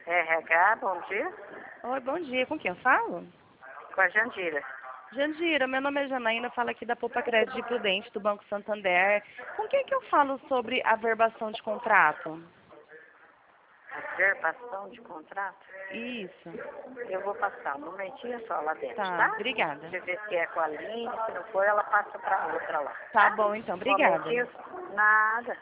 RH, bom dia. Oi, bom dia. Com quem eu falo? Com a Jandira. Jandira, meu nome é Janaína, falo aqui da Poupa Crédito Prudente, do Banco Santander. Com quem que eu falo sobre averbação de contrato? Averbação de contrato? Isso. Eu vou passar um momentinho só lá dentro, Tá, tá? obrigada. Deixa eu ver se é com a Aline, se não for, ela passa pra outra lá. Tá bom, então, Um obrigada. momentinho, nada.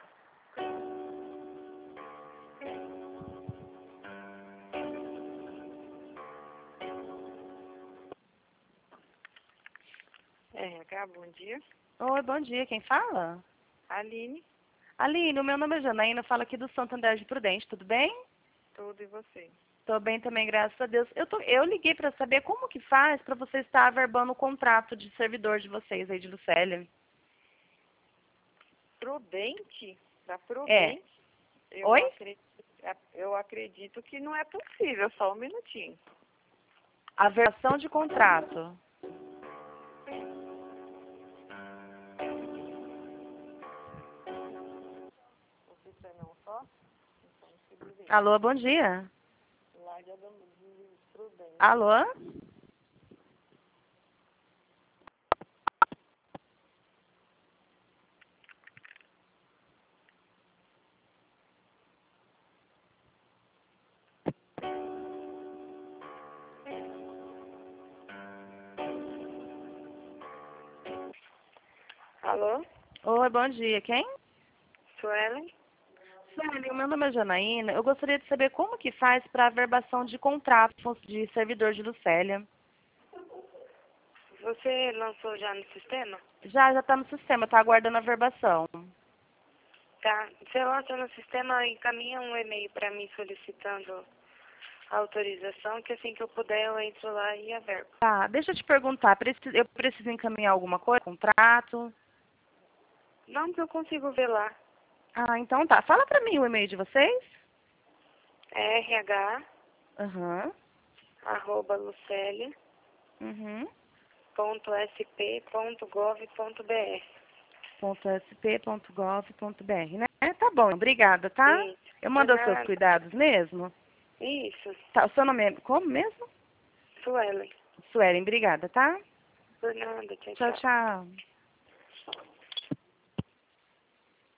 RH, bom dia. Oi, bom dia. Quem fala? Aline, Aline, o meu nome é Janaína, falo aqui do Santander de Prudente, tudo bem? tudo e você? Tô bem também, graças a Deus. Eu liguei para saber como que faz para você estar averbando o contrato de servidor de vocês aí de Lucélia. Prudente? Da É. Prudente? Oi? Eu acredito que não é possível, só um minutinho. Averbação de contrato. Você não só? Então, se dizer. Alô, bom dia. Larga de Prudente. Alô? Alô? Oi, bom dia. Quem? Suelen? Sueli, o meu nome é Janaína. Eu gostaria de saber como que faz para averbação de contratos de servidor de Lucélia. Você lançou já no sistema? Já está no sistema, está aguardando a averbação. Tá. Você lança no sistema e encaminha um e-mail para mim solicitando a autorização, que assim que eu puder eu entro lá e averbo. Tá, deixa eu te perguntar, eu preciso encaminhar alguma coisa? Contrato? Não que eu consigo ver lá. Ah, então tá. Fala para mim o e-mail de vocês. É Aham. Uhum. rh@lucélia.sp.gov.br. .sp.gov.br, né? Tá bom, obrigada, tá? Isso. Eu De mando os seus nada. cuidados mesmo. Isso. Tá, o seu nome é como mesmo? Suelen. Suelen, obrigada, tá? Por nada. Tchau, Tchau, tchau. tchau.